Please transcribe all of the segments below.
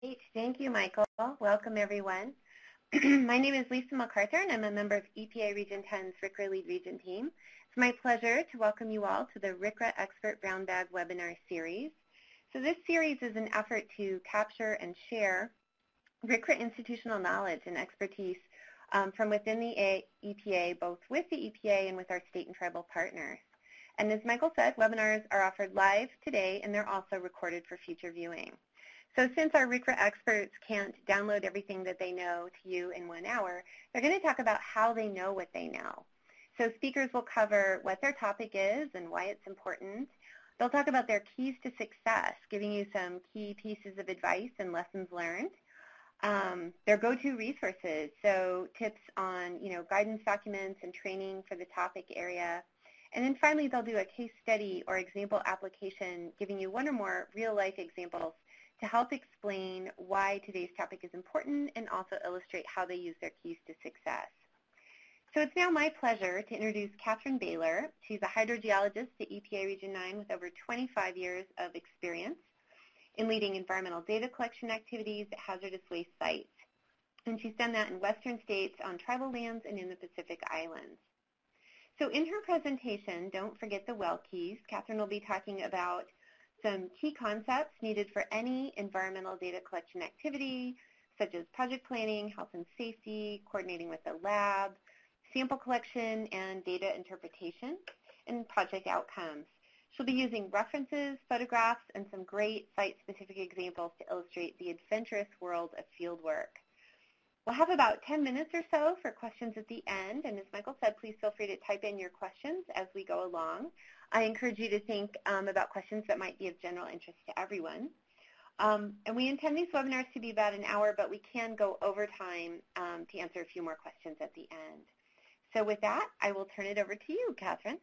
Thank you, Michael. Welcome, everyone. My name is Lisa MacArthur, and I'm a member of EPA Region 10's RCRA Lead Region team. It's my pleasure to welcome you all to the RCRA Expert Brown Bag webinar series. So this series is an effort to capture and share RCRA institutional knowledge and expertise from within the EPA, both with the EPA and with our state and tribal partners. And as Michael said, webinars are offered live today, and they're also recorded for future viewing. So since our RCRA experts can't download everything that they know to you in 1 hour, they're going to talk about how they know what they know. So speakers will cover what their topic is and why it's important. They'll talk about their keys to success, giving you some key pieces of advice and lessons learned. Their go-to resources, so tips on guidance documents and training for the topic area. And then finally, they'll do a case study or example application, giving you one or more real-life examples to help explain why today's topic is important and also illustrate how they use their keys to success. So it's now my pleasure to introduce Catherine Baylor. She's a hydrogeologist at EPA Region 9 with over 25 years of experience in leading environmental data collection activities at hazardous waste sites. And she's done that in western states, on tribal lands, and in the Pacific Islands. So in her presentation, don't forget the well keys. Catherine will be talking about some key concepts needed for any environmental data collection activity, such as project planning, health and safety, coordinating with the lab, sample collection, and data interpretation, and project outcomes. She'll be using references, photographs, and some great site-specific examples to illustrate the adventurous world of fieldwork. We'll have about 10 minutes or so for questions at the end, and as Michael said, please feel free to type in your questions as we go along. I encourage you to think about questions that might be of general interest to everyone. And we intend these webinars to be about an hour, but we can go over time to answer a few more questions at the end. So with that, I will turn it over to you, Catherine.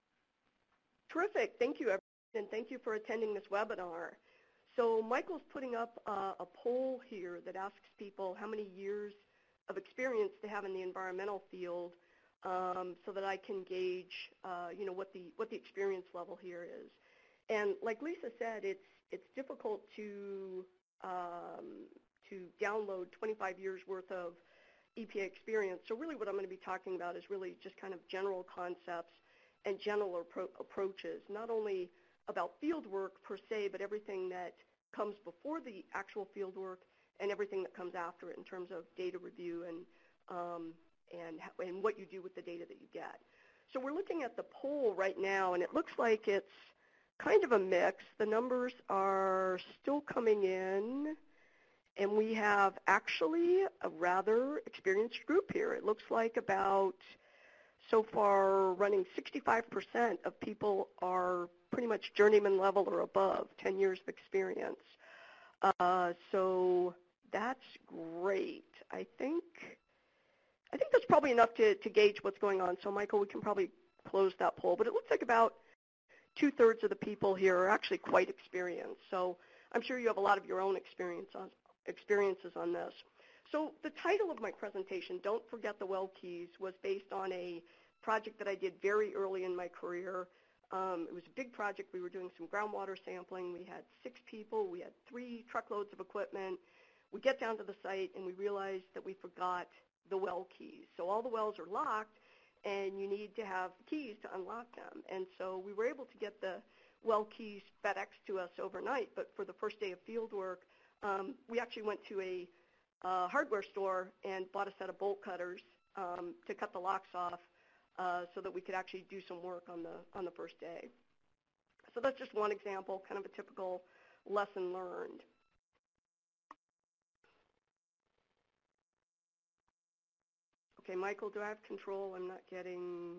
Terrific. Thank you, everyone, and thank you for attending this webinar. So Michael's putting up a poll here that asks people how many years of experience they have in the environmental field, so that I can gauge, what the experience level here is. And like Lisa said, it's difficult to download 25 years worth of EPA experience. So really, what I'm going to be talking about is really just kind of general concepts and general approaches, not only about field work per se, but everything that comes before the actual field work and everything that comes after it in terms of data review and what you do with the data that you get. So we're looking at the poll right now, and it looks like it's kind of a mix. The numbers are still coming in, and we have actually a rather experienced group here. It looks like about, so far, running 65% of people are pretty much journeyman level or above, 10 years of experience. So that's great. I think that's probably enough to gauge what's going on. So Michael, we can probably close that poll. But it looks like about 2/3 of the people here are actually quite experienced. So I'm sure you have a lot of your own experiences on this. So the title of my presentation, Don't Forget the Well Keys, was based on a project that I did very early in my career. It was a big project. We were doing some groundwater sampling. We had 6 people. We had 3 truckloads of equipment. We get down to the site, and we realized that we forgot the well keys. So all the wells are locked, and you need to have keys to unlock them. And so we were able to get the well keys FedEx to us overnight, but for the first day of field work, we actually went to a hardware store and bought a set of bolt cutters to cut the locks off so that we could actually do some work on the first day. So that's just one example, kind of a typical lesson learned. Okay, Michael, do I have control? I'm not getting,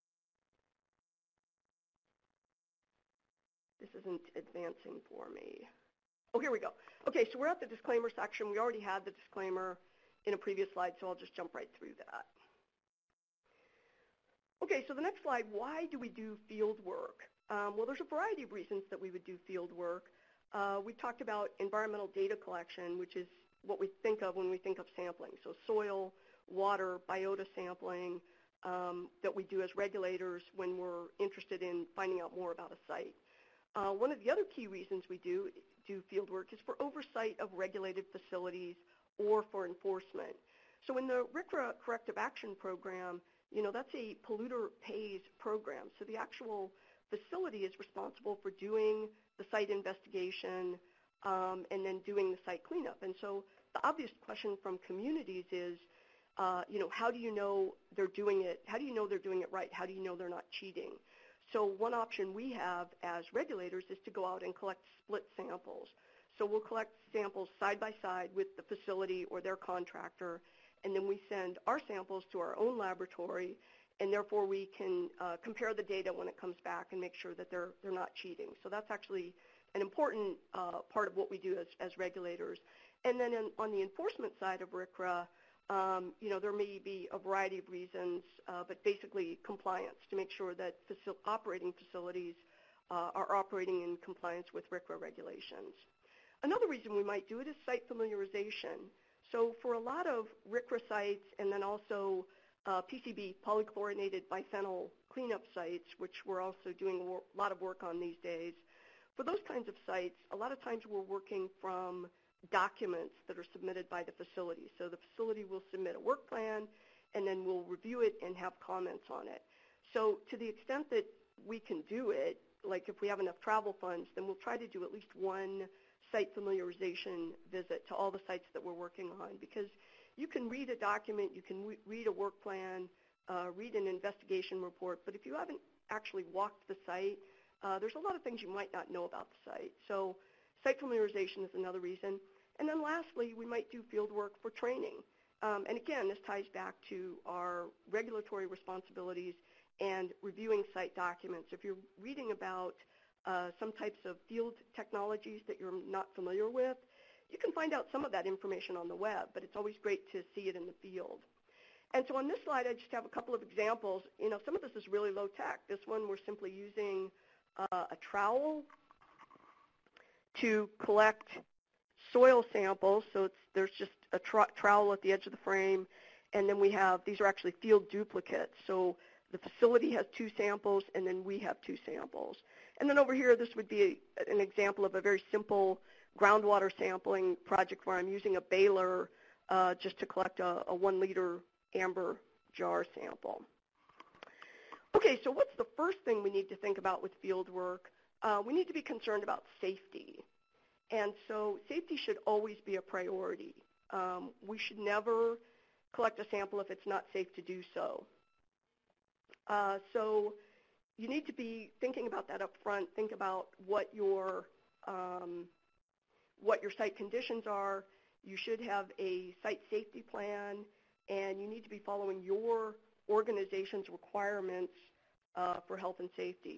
this isn't advancing for me. Oh, here we go. Okay, so we're at the disclaimer section. We already had the disclaimer in a previous slide, so I'll just jump right through that. Okay, so the next slide, why do we do field work? Well, there's a variety of reasons that we would do field work. We talked about environmental data collection, which is what we think of when we think of sampling. So soil, water, biota sampling that we do as regulators when we're interested in finding out more about a site. One of the other key reasons we do do field work is for oversight of regulated facilities or for enforcement. So in the RCRA Corrective Action Program, that's a polluter pays program. So the actual facility is responsible for doing the site investigation and then doing the site cleanup. And so the obvious question from communities is, how do you know they're doing it? How do you know they're doing it right? How do you know they're not cheating? So one option we have as regulators is to go out and collect split samples. So we'll collect samples side by side with the facility or their contractor, and then we send our samples to our own laboratory, and therefore we can compare the data when it comes back and make sure that they're not cheating. So that's actually an important part of what we do as regulators. And then on the enforcement side of RCRA, there may be a variety of reasons, but basically compliance, to make sure that operating facilities are operating in compliance with RCRA regulations. Another reason we might do it is site familiarization. So for a lot of RCRA sites and then also PCB, polychlorinated biphenyl cleanup sites, which we're also doing a lot of work on these days, for those kinds of sites, a lot of times we're working from documents that are submitted by the facility. So the facility will submit a work plan, and then we'll review it and have comments on it. So to the extent that we can do it, like if we have enough travel funds, then we'll try to do at least one site familiarization visit to all the sites that we're working on, because you can read a document, you can read a work plan, read an investigation report, but if you haven't actually walked the site, there's a lot of things you might not know about the site. So site familiarization is another reason. And then lastly, we might do field work for training. And again, this ties back to our regulatory responsibilities and reviewing site documents. If you're reading about some types of field technologies that you're not familiar with, you can find out some of that information on the web, but it's always great to see it in the field. And so on this slide, I just have a couple of examples. Some of this is really low tech. This one, we're simply using a trowel to collect soil samples. So there's just a trowel at the edge of the frame, and then these are actually field duplicates. So the facility has 2 samples, and then we have 2 samples. And then over here, this would be an example of a very simple groundwater sampling project where I'm using a baler just to collect a 1-liter amber jar sample. Okay, so what's the first thing we need to think about with field work? We need to be concerned about safety. And so safety should always be a priority. We should never collect a sample if it's not safe to do so. So you need to be thinking about that up front. Think about what your site conditions are. You should have a site safety plan, and you need to be following your organization's requirements for health and safety.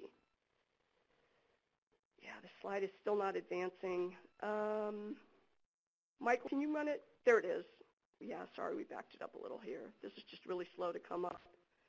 Yeah, the slide is still not advancing. Michael, can you run it? There it is. Yeah, sorry, we backed it up a little here. This is just really slow to come up.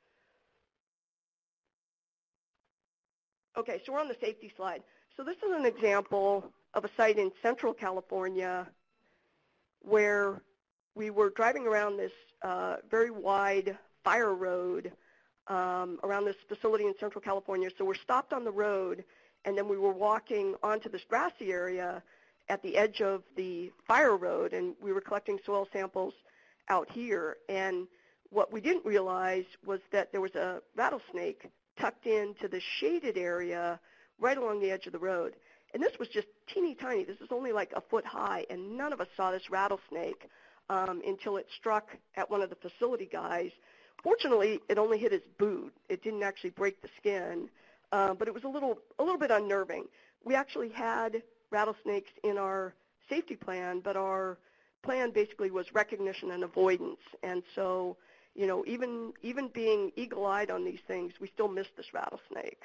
Okay, so we're on the safety slide. So this is an example of a site in Central California where we were driving around this very wide fire road around this facility in Central California. So we're stopped on the road, and then we were walking onto this grassy area at the edge of the fire road, and we were collecting soil samples out here. And what we didn't realize was that there was a rattlesnake tucked into the shaded area right along the edge of the road. And this was just teeny tiny. This is only like a foot high, and none of us saw this rattlesnake until it struck at one of the facility guys. Fortunately, it only hit his boot. It didn't actually break the skin, but it was a little bit unnerving. We actually had rattlesnakes in our safety plan, but our plan basically was recognition and avoidance. And so, even being eagle-eyed on these things, we still missed this rattlesnake.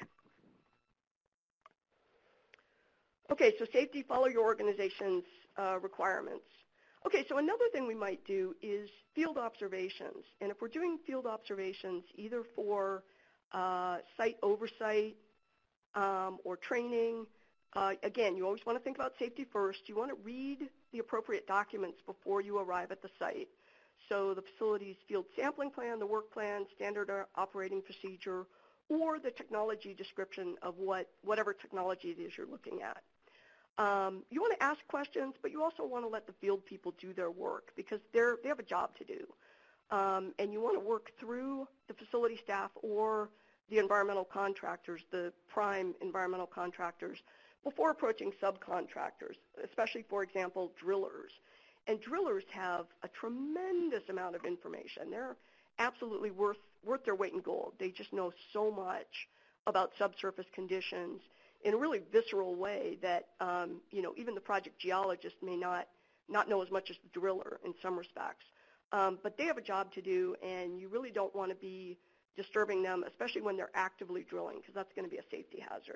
Okay, so safety, follow your organization's requirements. Okay, so another thing we might do is field observations. And if we're doing field observations either for site oversight or training, again, you always want to think about safety first. You want to read the appropriate documents before you arrive at the site. So the facility's field sampling plan, the work plan, standard operating procedure, or the technology description of whatever technology it is you're looking at. You want to ask questions, but you also want to let the field people do their work because they have a job to do. And you want to work through the facility staff or the environmental contractors, the prime environmental contractors, before approaching subcontractors, especially, for example, drillers. And drillers have a tremendous amount of information. They're absolutely worth their weight in gold. They just know so much about subsurface conditions in a really visceral way that, even the project geologist may not know as much as the driller in some respects. But they have a job to do, and you really don't want to be disturbing them, especially when they're actively drilling, because that's going to be a safety hazard.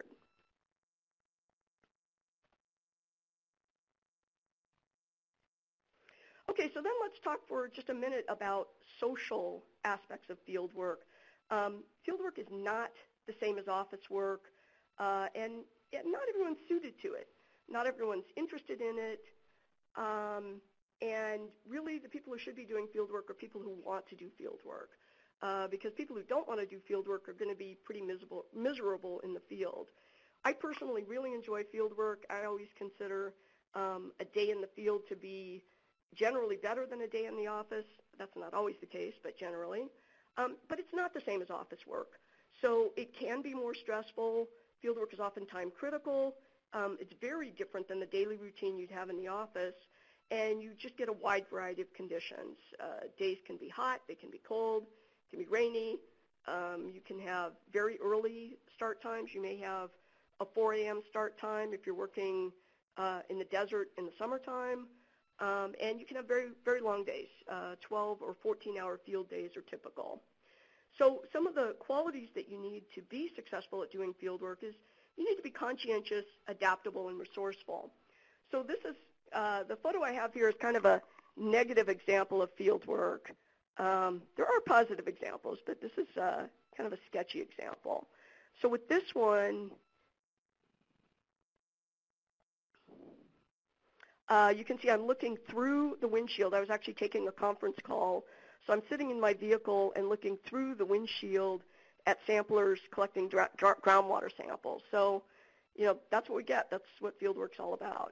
Okay, so then let's talk for just a minute about social aspects of field work. Field work is not the same as office work, and not everyone's suited to it. Not everyone's interested in it. And really, the people who should be doing field work are people who want to do field work, because people who don't want to do field work are going to be pretty miserable in the field. I personally really enjoy field work. I always consider a day in the field to be generally better than a day in the office. That's not always the case, but generally. But it's not the same as office work. So it can be more stressful. Field work is often time critical. It's very different than the daily routine you'd have in the office. And you just get a wide variety of conditions. Days can be hot, they can be cold, it can be rainy. You can have very early start times. You may have a 4 a.m. start time if you're working in the desert in the summertime. And you can have very, very long days. 12 or 14-hour field days are typical. So some of the qualities that you need to be successful at doing field work is you need to be conscientious, adaptable, and resourceful. So this is the photo I have here is kind of a negative example of field work. There are positive examples, but this is kind of a sketchy example. So with this one, you can see I'm looking through the windshield. I was actually taking a conference call. So I'm sitting in my vehicle and looking through the windshield at samplers collecting groundwater samples. So, that's what we get. That's what fieldwork's all about.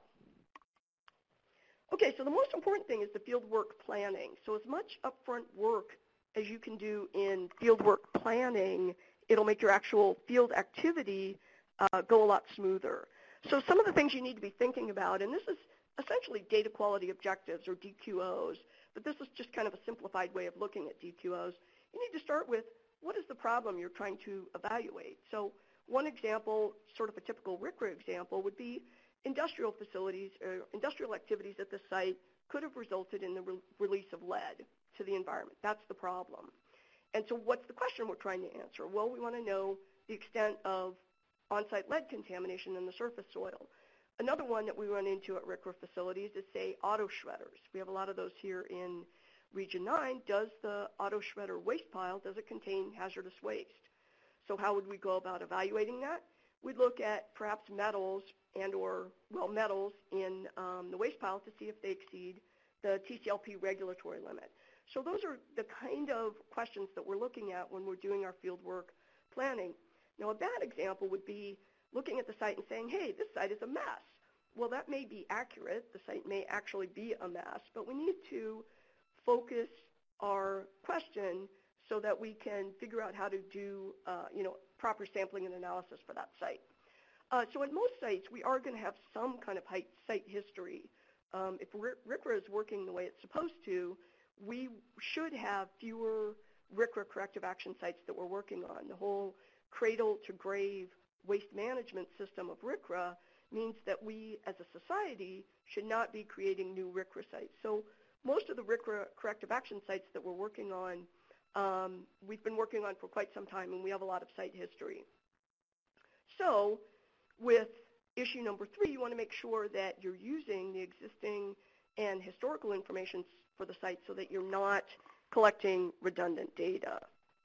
Okay, so the most important thing is the fieldwork planning. So as much upfront work as you can do in fieldwork planning, it'll make your actual field activity go a lot smoother. So some of the things you need to be thinking about, and this is essentially data quality objectives or DQOs, but this is just kind of a simplified way of looking at DQOs. You need to start with what is the problem you're trying to evaluate. So one example, sort of a typical RCRA example, would be industrial facilities or industrial activities at the site could have resulted in the release of lead to the environment. That's the problem. And so what's the question we're trying to answer? Well, we want to know the extent of on-site lead contamination in the surface soil. Another one that we run into at RCRA facilities is, say, auto shredders. We have a lot of those here in Region 9. Does the auto shredder waste pile, does it contain hazardous waste? So how would we go about evaluating that? We'd look at perhaps metals metals in the waste pile to see if they exceed the TCLP regulatory limit. So those are the kind of questions that we're looking at when we're doing our fieldwork planning. Now, a bad example would be looking at the site and saying, hey, this site is a mess. Well, that may be accurate. The site may actually be a mess, but we need to focus our question so that we can figure out how to do proper sampling and analysis for that site. So at most sites, we are going to have some kind of site history. If RCRA is working the way it's supposed to, we should have fewer RCRA corrective action sites that we're working on. The whole cradle-to-grave waste management system of RCRA means that we, as a society, should not be creating new RCRA sites. So most of the RCRA corrective action sites that we're working on, we've been working on for quite some time, and we have a lot of site history. So with issue number 3, you want to make sure that you're using the existing and historical information for the site so that you're not collecting redundant data.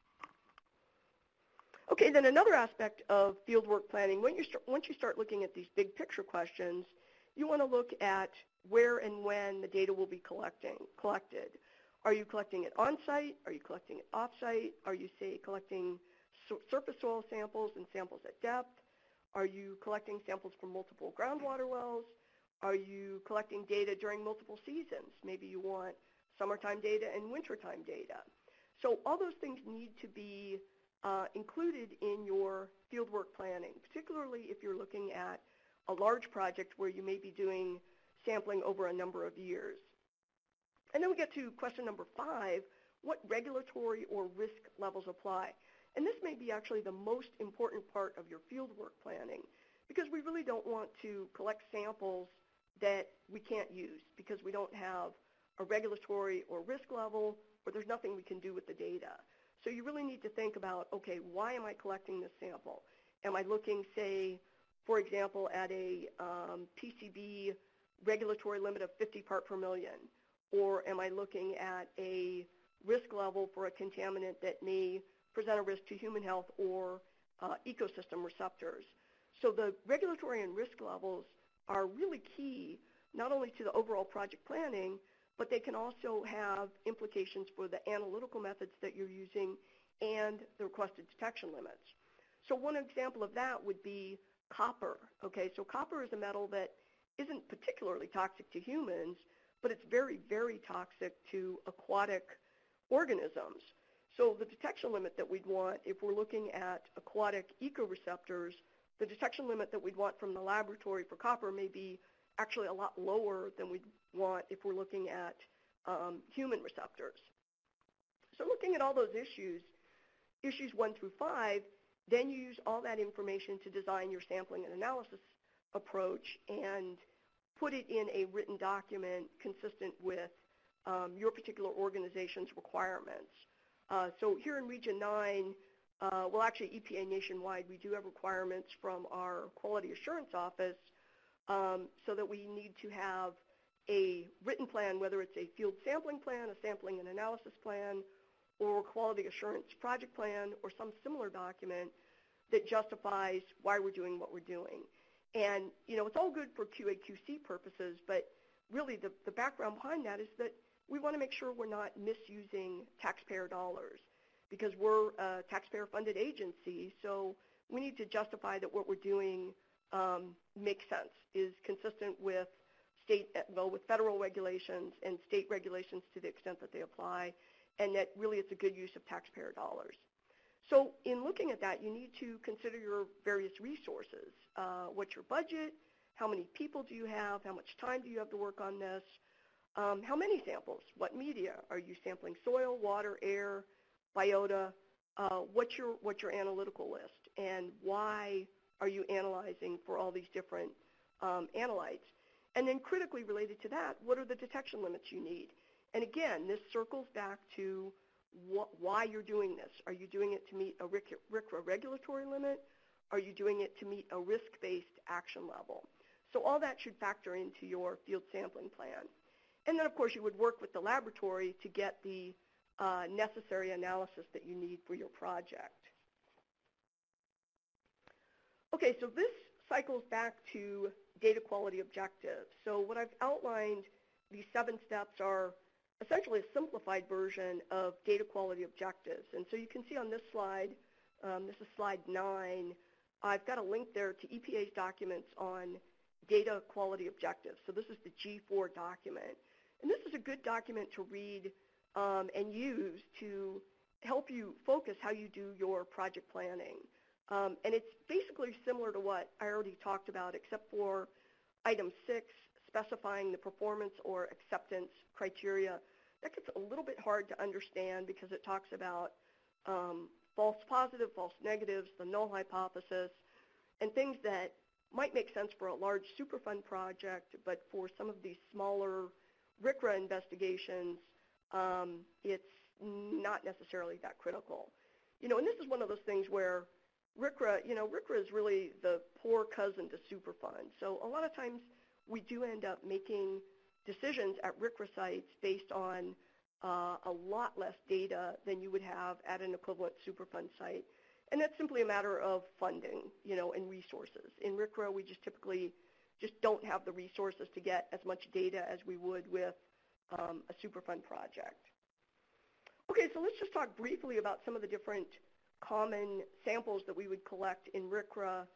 Okay, then another aspect of fieldwork planning, once you start looking at these big picture questions, you want to look at where and when the data will be collected. Are you collecting it on-site? Are you collecting it off-site? Are you, say, collecting surface soil samples and samples at depth? Are you collecting samples from multiple groundwater wells? Are you collecting data during multiple seasons? Maybe you want summertime data and wintertime data. So all those things need to be included in your fieldwork planning, particularly if you're looking at a large project where you may be doing sampling over a number of years. And then we get to question number 5, what regulatory or risk levels apply? And this may be actually the most important part of your fieldwork planning, because we really don't want to collect samples that we can't use because we don't have a regulatory or risk level, or there's nothing we can do with the data. So you really need to think about, okay, why am I collecting this sample? Am I looking, say, for example, at a PCB regulatory limit of 50 part per million? Or am I looking at a risk level for a contaminant that may present a risk to human health or ecosystem receptors? So the regulatory and risk levels are really key, not only to the overall project planning, but they can also have implications for the analytical methods that you're using and the requested detection limits. So one example of that would be copper. Okay, so copper is a metal that isn't particularly toxic to humans, but it's very, very toxic to aquatic organisms. So the detection limit that we'd want if we're looking at aquatic ecoreceptors, the detection limit that we'd want from the laboratory for copper may be actually a lot lower than we'd want if we're looking at human receptors. So looking at all those issues 1 through 5, then you use all that information to design your sampling and analysis approach and put it in a written document consistent with your particular organization's requirements. So here in Region 9, well, actually EPA nationwide, we do have requirements from our Quality Assurance Office so that we need to have a written plan, whether it's a field sampling plan, a sampling and analysis plan, or a quality assurance project plan, or some similar document that justifies why we're doing what we're doing. And, you know, it's all good for QA/QC purposes, but really the background behind that is that we want to make sure we're not misusing taxpayer dollars, because we're a taxpayer-funded agency, so we need to justify that what we're doing makes sense, is consistent with with federal regulations and state regulations to the extent that they apply, and that really it's a good use of taxpayer dollars. So in looking at that, you need to consider your various resources. What's your budget? How many people do you have? How much time do you have to work on this? How many samples? What media? Are you sampling soil, water, air, biota? What's your analytical list? And why are you analyzing for all these different analytes? And then critically related to that, what are the detection limits you need? And again, this circles back to why you're doing this. Are you doing it to meet a RCRA regulatory limit? Are you doing it to meet a risk-based action level? So all that should factor into your field sampling plan. And then, of course, you would work with the laboratory to get the necessary analysis that you need for your project. Okay, so this cycles back to data quality objectives. So what I've outlined, these 7 steps, are essentially a simplified version of data quality objectives. And so you can see on this slide, this is slide 9, I've got a link there to EPA's documents on data quality objectives. So this is the G4 document. And this is a good document to read and use to help you focus how you do your project planning. And it's basically similar to what I already talked about, except for item 6, specifying the performance or acceptance criteria. That gets a little bit hard to understand because it talks about false positive, false negatives, the null hypothesis, and things that might make sense for a large Superfund project, but for some of these smaller RCRA investigations, it's not necessarily that critical. You know, and this is one of those things where RCRA is really the poor cousin to Superfund. So a lot of times we do end up making decisions at RCRA sites based on a lot less data than you would have at an equivalent Superfund site. And that's simply a matter of funding, you know, and resources. In RCRA, we just typically don't have the resources to get as much data as we would with a Superfund project. Okay, so let's just talk briefly about some of the different common samples that we would collect in RCRA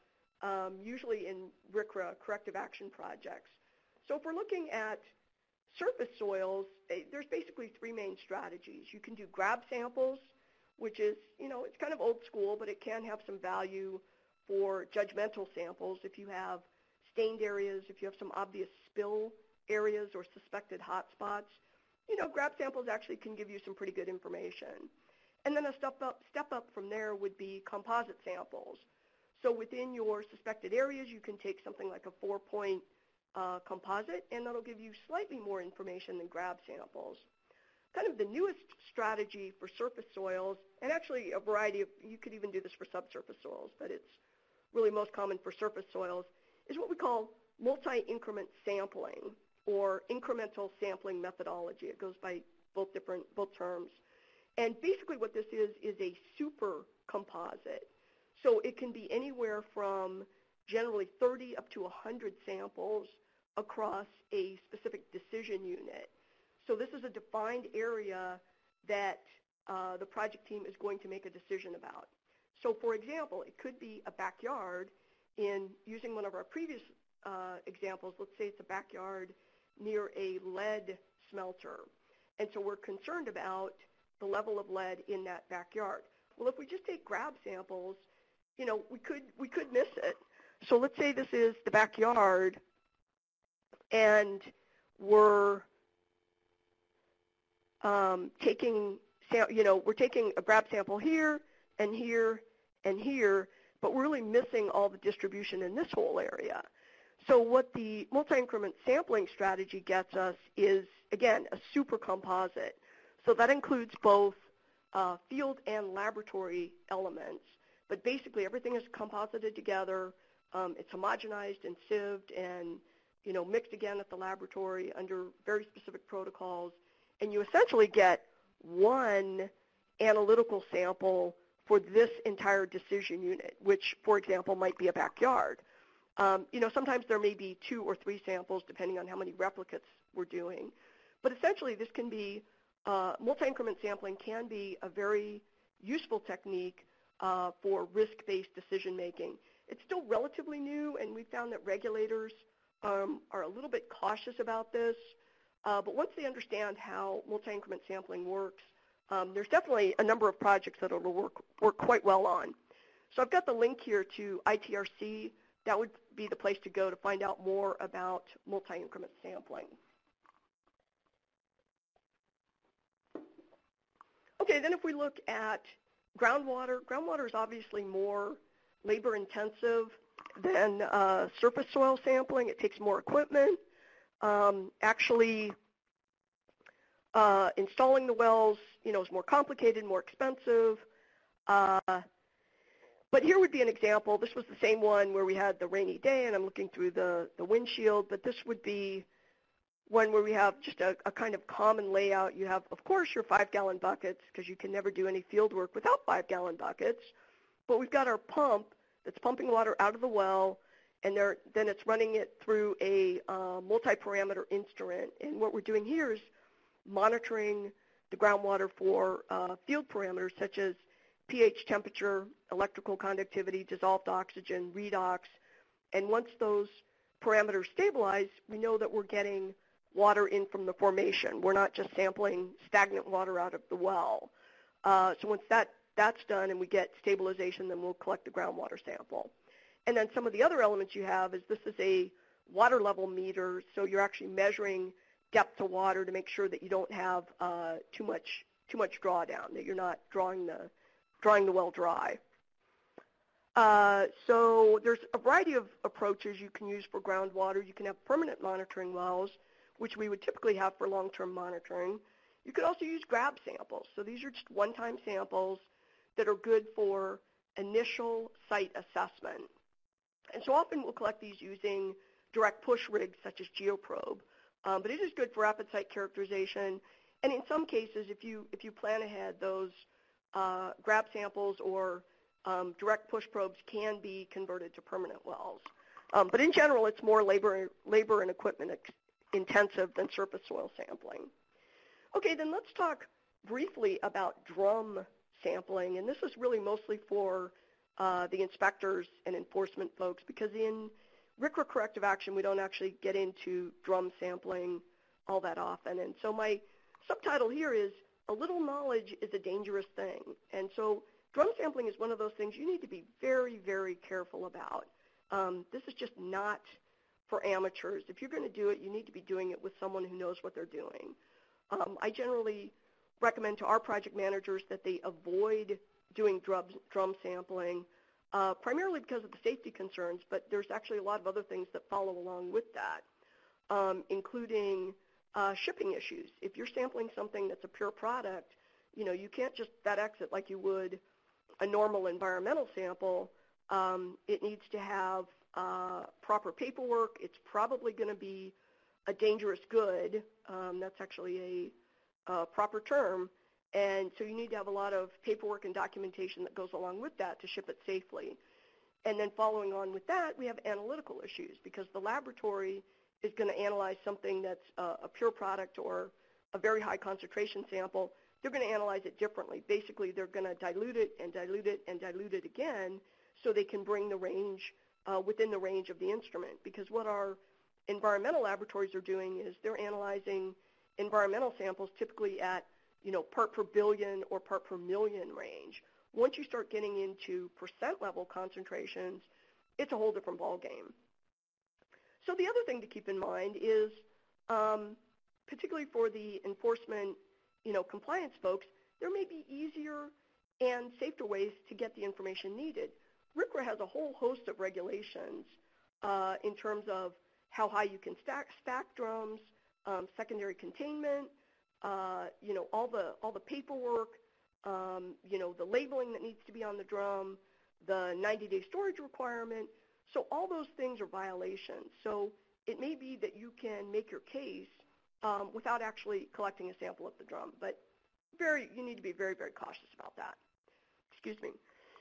usually in RCRA, corrective action projects. So if we're looking at surface soils, there's basically three main strategies. You can do grab samples, which is, it's kind of old school, but it can have some value for judgmental samples if you have stained areas, if you have some obvious spill areas or suspected hot spots. Grab samples actually can give you some pretty good information. And then a step up from there would be composite samples. So within your suspected areas, you can take something like a 4-point composite, and that'll give you slightly more information than grab samples. Kind of the newest strategy for surface soils, and actually a variety of, you could even do this for subsurface soils, but it's really most common for surface soils, is what we call multi-increment sampling or incremental sampling methodology. It goes by both terms. And basically what this is a super composite. So it can be anywhere from generally 30 up to 100 samples across a specific decision unit. So this is a defined area that the project team is going to make a decision about. So for example, it could be a backyard. In using one of our previous examples, let's say it's a backyard near a lead smelter. And so we're concerned about the level of lead in that backyard. Well, if we just take grab samples, we could miss it. So let's say this is the backyard, and we're taking a grab sample here and here and here, but we're really missing all the distribution in this whole area. So what the multi-increment sampling strategy gets us is, again, a super composite. So that includes both field and laboratory elements, but basically everything is composited together. It's homogenized and sieved and mixed again at the laboratory under very specific protocols, and you essentially get one analytical sample for this entire decision unit, which, for example, might be a backyard. Sometimes there may be 2 or 3 samples depending on how many replicates we're doing. But essentially, this can be, multi-increment sampling can be a very useful technique for risk-based decision making. It's still relatively new, and we found that regulators are a little bit cautious about this. But once they understand how multi-increment sampling works, there's definitely a number of projects that it'll work quite well on. So I've got the link here to ITRC. That would be the place to go to find out more about multi-increment sampling. Okay, then if we look at groundwater is obviously more labor intensive than surface soil sampling. It takes more equipment. Installing the wells, is more complicated, more expensive. But here would be an example. This was the same one where we had the rainy day, and I'm looking through the windshield, but this would be one where we have just a kind of common layout. You have, of course, your 5-gallon buckets, because you can never do any field work without 5-gallon buckets. But we've got our pump that's pumping water out of the well, and then it's running it through a multi-parameter instrument. And what we're doing here is monitoring the groundwater for field parameters such as pH, temperature, electrical conductivity, dissolved oxygen, redox. And once those parameters stabilize, we know that we're getting water in from the formation. We're not just sampling stagnant water out of the well. So once that's done and we get stabilization, then we'll collect the groundwater sample. And then some of the other elements you have is this is a water level meter, so you're actually measuring depth to water to make sure that you don't have too much drawdown, that you're not drawing the well dry. So there's a variety of approaches you can use for groundwater. You can have permanent monitoring wells, which we would typically have for long-term monitoring. You could also use grab samples. So these are just one-time samples that are good for initial site assessment. And so often we'll collect these using direct push rigs such as GeoProbe. But it is good for rapid site characterization. And in some cases, if you plan ahead, those grab samples or direct push probes can be converted to permanent wells. But in general, it's more labor and equipment intensive than surface soil sampling. Okay, then let's talk briefly about drum sampling. And this is really mostly for the inspectors and enforcement folks, because in RCRA corrective action, we don't actually get into drum sampling all that often. And so my subtitle here is, a little knowledge is a dangerous thing. And so drum sampling is one of those things you need to be very, very careful about. This is just not for amateurs. If you're going to do it, you need to be doing it with someone who knows what they're doing. I generally recommend to our project managers that they avoid doing drum sampling, primarily because of the safety concerns, but there's actually a lot of other things that follow along with that, including shipping issues. If you're sampling something that's a pure product, you can't just FedEx it like you would a normal environmental sample. It needs to have proper paperwork. It's probably going to be a dangerous good. That's actually a proper term. And so you need to have a lot of paperwork and documentation that goes along with that to ship it safely. And then following on with that, we have analytical issues, because the laboratory is going to analyze something that's a pure product or a very high concentration sample. They're going to analyze it differently. Basically, they're going to dilute it and dilute it and dilute it again so they can bring the range within the range of the instrument. Because what our environmental laboratories are doing is they're analyzing environmental samples typically at part per billion or part per million range. Once you start getting into percent level concentrations, it's a whole different ballgame. So the other thing to keep in mind is, particularly for the enforcement, compliance folks, there may be easier and safer ways to get the information needed. RCRA has a whole host of regulations in terms of how high you can stack drums, secondary containment, all the paperwork, the labeling that needs to be on the drum, the 90-day storage requirement. So all those things are violations. So it may be that you can make your case without actually collecting a sample of the drum, but you need to be very, very cautious about that. Excuse me.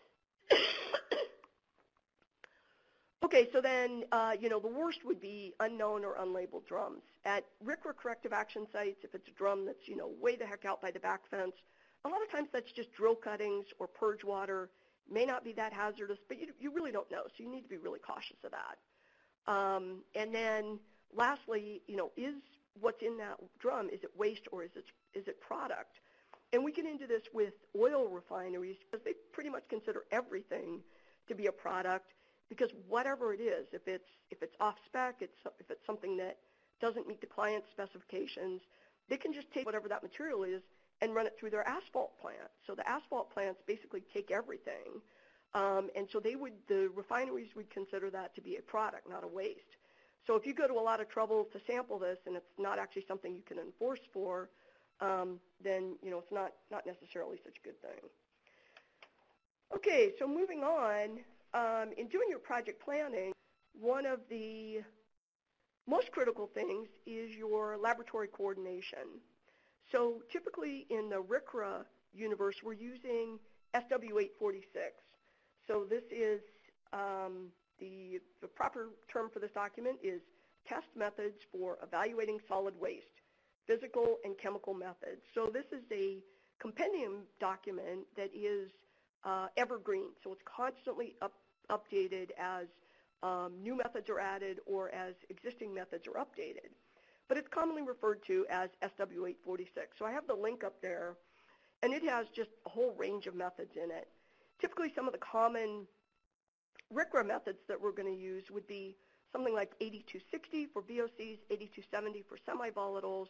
Okay, so then, the worst would be unknown or unlabeled drums. At RCRA corrective action sites, if it's a drum that's, way the heck out by the back fence, a lot of times that's just drill cuttings or purge water. May not be that hazardous, but you really don't know, so you need to be really cautious of that. And then lastly, is what's in that drum, is it waste or is it product? And we get into this with oil refineries because they pretty much consider everything to be a product, because whatever it is, if it's off spec, if it's something that doesn't meet the client's specifications, they can just take whatever that material is and run it through their asphalt plant. So the asphalt plants basically take everything, and so the refineries would consider that to be a product, not a waste. So if you go to a lot of trouble to sample this and it's not actually something you can enforce for, then it's not necessarily such a good thing. Okay, so moving on, in doing your project planning, one of the most critical things is your laboratory coordination. So typically in the RCRA universe, we're using SW846. So this is the proper term for this document is Test Methods for Evaluating Solid Waste, Physical and Chemical Methods. So this is a compendium document that is evergreen. So it's constantly updated as new methods are added or as existing methods are updated. But it's commonly referred to as SW846. So I have the link up there, and it has just a whole range of methods in it. Typically, some of the common RCRA methods that we're going to use would be something like 8260 for VOCs, 8270 for semi-volatiles,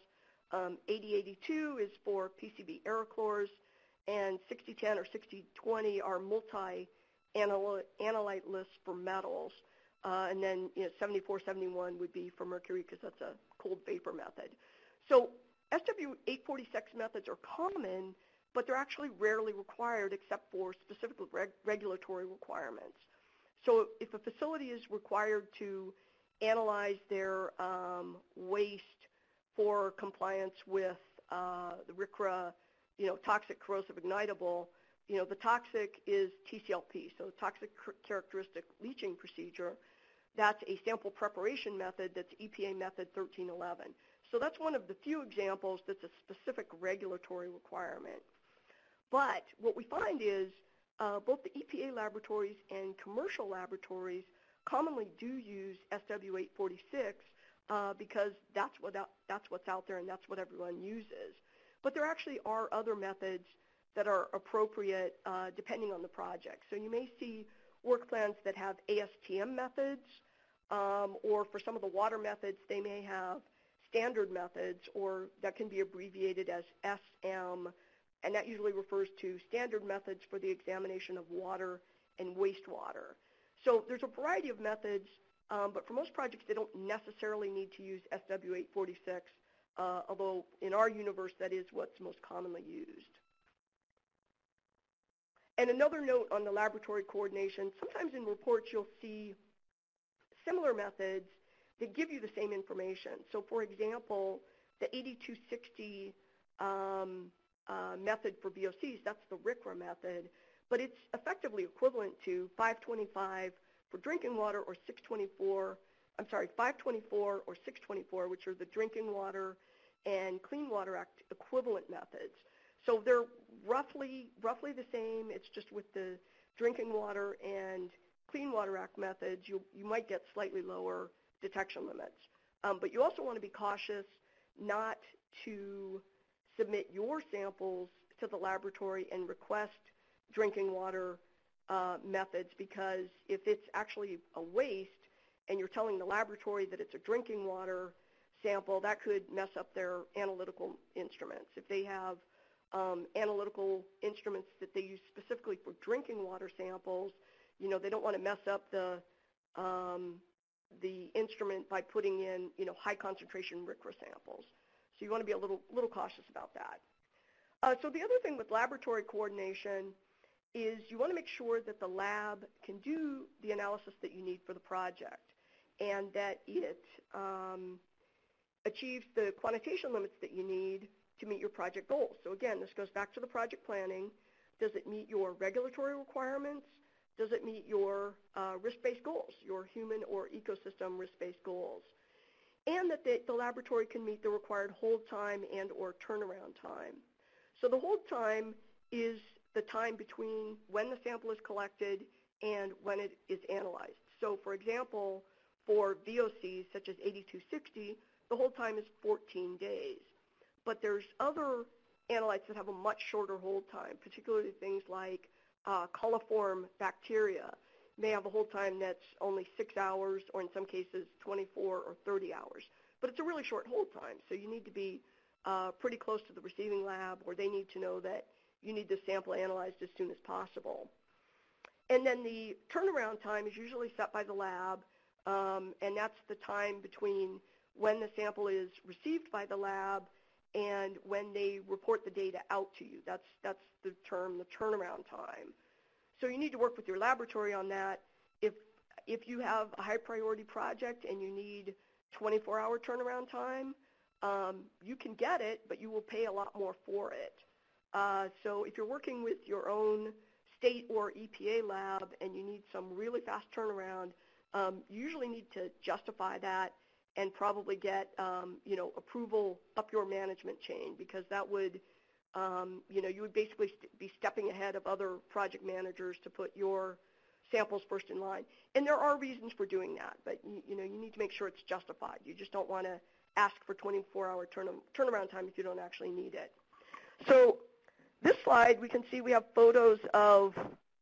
8082 is for PCB aerochlors, and 6010 or 6020 are multi-analyte lists for metals. And then 7471 would be for mercury, because that's a cold vapor method. So SW846 methods are common, but they're actually rarely required except for specific regulatory requirements. So if a facility is required to analyze their waste for compliance with the RCRA, toxic corrosive ignitable, the toxic is TCLP, so toxic characteristic leaching procedure. That's a sample preparation method that's EPA method 1311. So that's one of the few examples that's a specific regulatory requirement. But what we find is both the EPA laboratories and commercial laboratories commonly do use SW846 because that's what's out there and that's what everyone uses. But there actually are other methods that are appropriate depending on the project. So you may see work plans that have ASTM methods, or for some of the water methods, they may have standard methods, or that can be abbreviated as SM, and that usually refers to standard methods for the examination of water and wastewater. So there's a variety of methods, but for most projects, they don't necessarily need to use SW846, although in our universe, that is what's most commonly used. And another note on the laboratory coordination, sometimes in reports you'll see similar methods that give you the same information. So for example, the 8260 method for VOCs, that's the RCRA method, but it's effectively equivalent to 525 for drinking water or 524 or 624, which are the Drinking Water and Clean Water Act equivalent methods. So they're roughly the same. It's just with the Drinking Water and Clean Water Act methods, you might get slightly lower detection limits. But you also want to be cautious not to submit your samples to the laboratory and request drinking water methods, because if it's actually a waste and you're telling the laboratory that it's a drinking water sample, that could mess up their analytical instruments. If they have analytical instruments that they use specifically for drinking water samples, they don't want to mess up the instrument by putting in, high concentration RCRA samples. So you want to be a little cautious about that. So the other thing with laboratory coordination is you want to make sure that the lab can do the analysis that you need for the project and that it achieves the quantitation limits that you need to meet your project goals. So again, this goes back to the project planning. Does it meet your regulatory requirements? Does it meet your risk-based goals, your human or ecosystem risk-based goals? And that the laboratory can meet the required hold time and or turnaround time. So the hold time is the time between when the sample is collected and when it is analyzed. So for example, for VOCs such as 8260, the hold time is 14 days. But there's other analytes that have a much shorter hold time, particularly things like coliform bacteria may have a hold time that's only 6 hours, or in some cases 24 or 30 hours. But it's a really short hold time, so you need to be pretty close to the receiving lab, or they need to know that you need the sample analyzed as soon as possible. And then the turnaround time is usually set by the lab, and that's the time between when the sample is received by the lab and when they report the data out to you. That's the term, the turnaround time. So you need to work with your laboratory on that. If you have a high priority project and you need 24-hour turnaround time, you can get it, but you will pay a lot more for it. So if you're working with your own state or EPA lab and you need some really fast turnaround, you usually need to justify that and probably get approval up your management chain, because that would you would basically be stepping ahead of other project managers to put your samples first in line. And there are reasons for doing that, but you need to make sure it's justified. You just don't want to ask for 24-hour turnaround time if you don't actually need it. So this slide, we can see we have photos of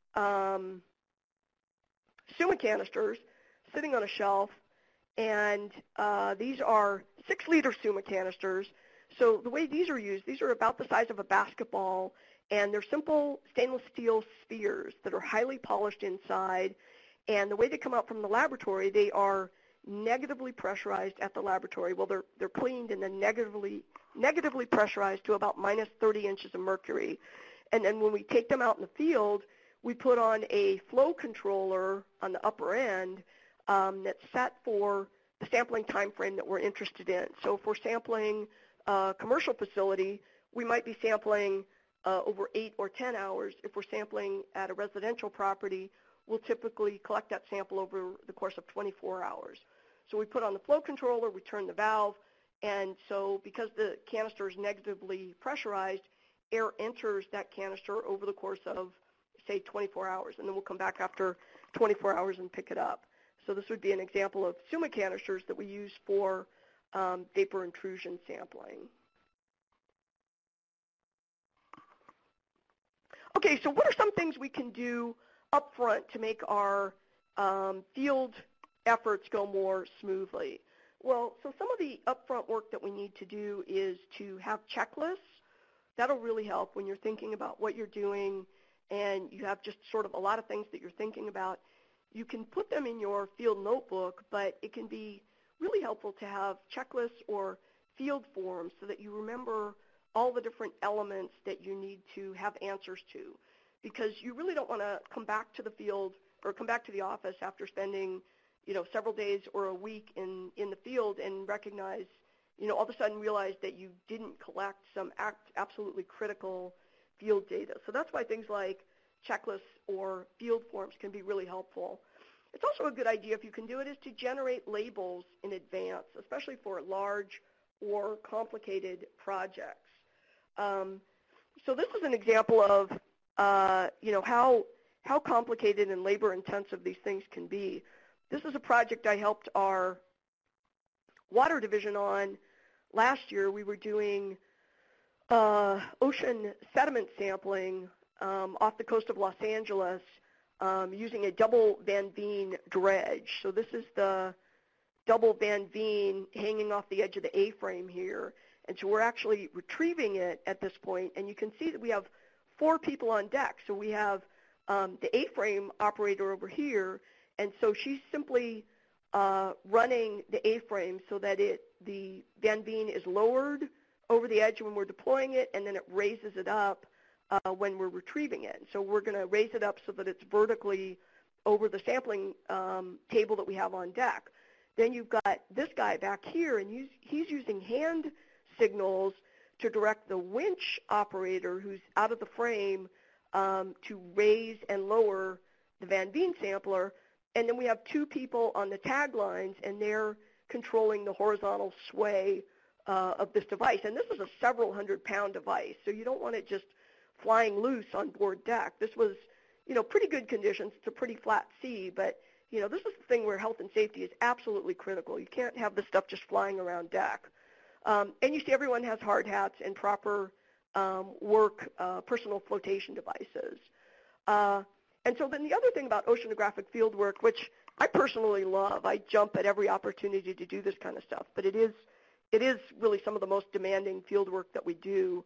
SUMA canisters sitting on a shelf, and these are 6-liter SUMA canisters. So the way these are used, these are about the size of a basketball, and they're simple stainless steel spheres that are highly polished inside. And the way they come out from the laboratory, they are negatively pressurized at the laboratory. Well, they're cleaned and then negatively pressurized to about minus 30 inches of mercury. And then when we take them out in the field, we put on a flow controller on the upper end that's set for the sampling time frame that we're interested in. So if we're sampling a commercial facility, we might be sampling over 8 or 10 hours. If we're sampling at a residential property, we'll typically collect that sample over the course of 24 hours. So we put on the flow controller, we turn the valve, and so because the canister is negatively pressurized, air enters that canister over the course of, say 24 hours, and then we'll come back after 24 hours and pick it up. So this would be an example of SUMA canisters that we use for vapor intrusion sampling. Okay, so what are some things we can do up front to make our field efforts go more smoothly? Well, so some of the upfront work that we need to do is to have checklists. That'll really help when you're thinking about what you're doing and you have just sort of a lot of things that you're thinking about. You can put them in your field notebook, but it can be really helpful to have checklists or field forms so that you remember all the different elements that you need to have answers to, because you really don't want to come back to the field or come back to the office after spending, several days or a week in the field and recognize, all of a sudden realize that you didn't collect some absolutely critical field data. So that's why things like checklists or field forms can be really helpful. It's also a good idea, if you can do it, is to generate labels in advance, especially for large or complicated projects. So this is an example of, how complicated and labor-intensive these things can be. This is a project I helped our water division on last year. We were doing ocean sediment sampling off the coast of Los Angeles using a double Van Veen dredge. So this is the double Van Veen hanging off the edge of the A-frame here. And so we're actually retrieving it at this point, and you can see that we have 4 people on deck. So we have the A-frame operator over here, and so she's simply running the A-frame so that the Van Veen is lowered over the edge when we're deploying it, and then it raises it up when we're retrieving it. So we're going to raise it up so that it's vertically over the sampling table that we have on deck. Then you've got this guy back here, and he's using hand signals to direct the winch operator who's out of the frame to raise and lower the Van Veen sampler. And then we have 2 people on the tag lines, and they're controlling the horizontal sway of this device. And this is a several hundred-pound device, so you don't want it just flying loose on board deck. This was, pretty good conditions. It's a pretty flat sea, but, this is the thing where health and safety is absolutely critical. You can't have this stuff just flying around deck. And you see everyone has hard hats and proper personal flotation devices. And so then the other thing about oceanographic field work, which I personally love, I jump at every opportunity to do this kind of stuff, but it is really some of the most demanding field work that we do.